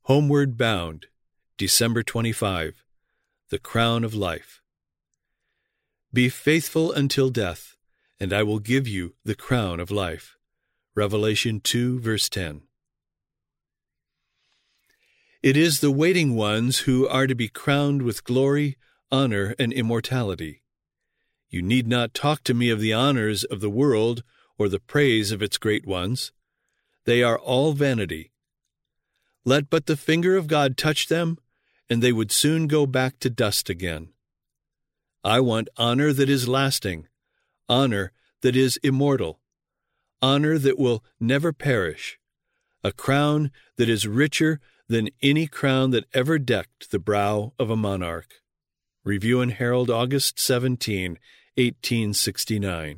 Homeward Bound, December 25. The Crown of Life. Be faithful until death, and I will give you the crown of life. Revelation 2, verse 10. It is the waiting ones who are to be crowned with glory, honor, and immortality. You need not talk to me of the honors of the world or the praise of its great ones. They are all vanity. Let but the finger of God touch them, and they would soon go back to dust again. I want honor that is lasting, honor that is immortal, honor that will never perish, a crown that is richer than any crown that ever decked the brow of a monarch. Review and Herald, August 17, 1869.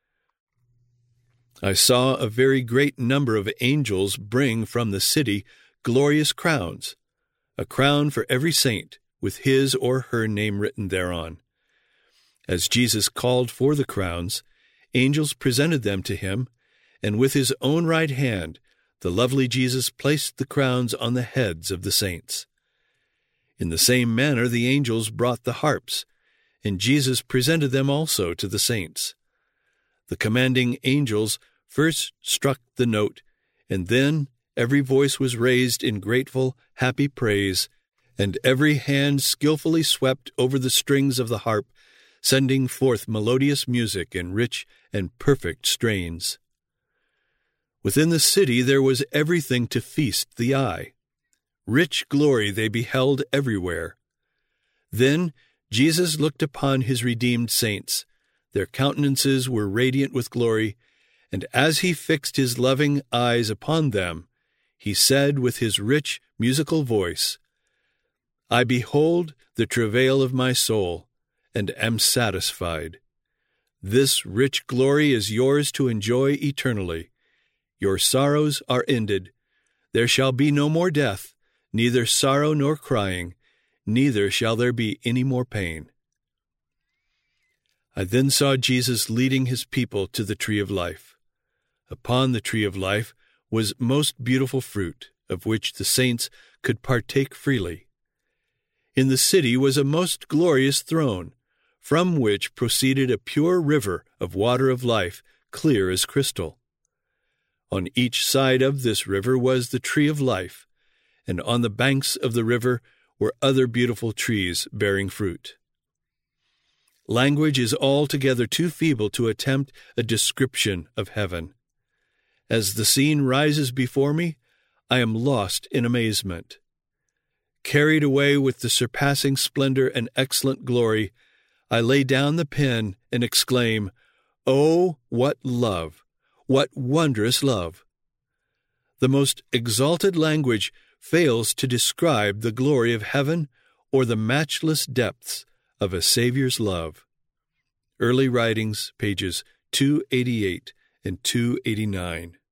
I saw a very great number of angels bring from the city glorious crowns, a crown for every saint, with his or her name written thereon. As Jesus called for the crowns, angels presented them to him, and with his own right hand the lovely Jesus placed the crowns on the heads of the saints. In the same manner the angels brought the harps, and Jesus presented them also to the saints. The commanding angels first struck the note, and then every voice was raised in grateful, happy praise, and every hand skillfully swept over the strings of the harp, sending forth melodious music in rich and perfect strains. Within the city there was everything to feast the eye. Rich glory they beheld everywhere. Then Jesus looked upon his redeemed saints. Their countenances were radiant with glory, and as he fixed his loving eyes upon them, he said with his rich musical voice, I behold the travail of my soul, and am satisfied. This rich glory is yours to enjoy eternally. Your sorrows are ended. There shall be no more death, neither sorrow nor crying, neither shall there be any more pain. I then saw Jesus leading his people to the tree of life. Upon the tree of life was most beautiful fruit, of which the saints could partake freely. In the city was a most glorious throne, from which proceeded a pure river of water of life, clear as crystal. On each side of this river was the tree of life, and on the banks of the river were other beautiful trees bearing fruit. Language is altogether too feeble to attempt a description of heaven. As the scene rises before me, I am lost in amazement. Carried away with the surpassing splendor and excellent glory, I lay down the pen and exclaim, Oh, what love! What wondrous love! The most exalted language fails to describe the glory of heaven or the matchless depths of a Savior's love. Early Writings, pages 288 and 289.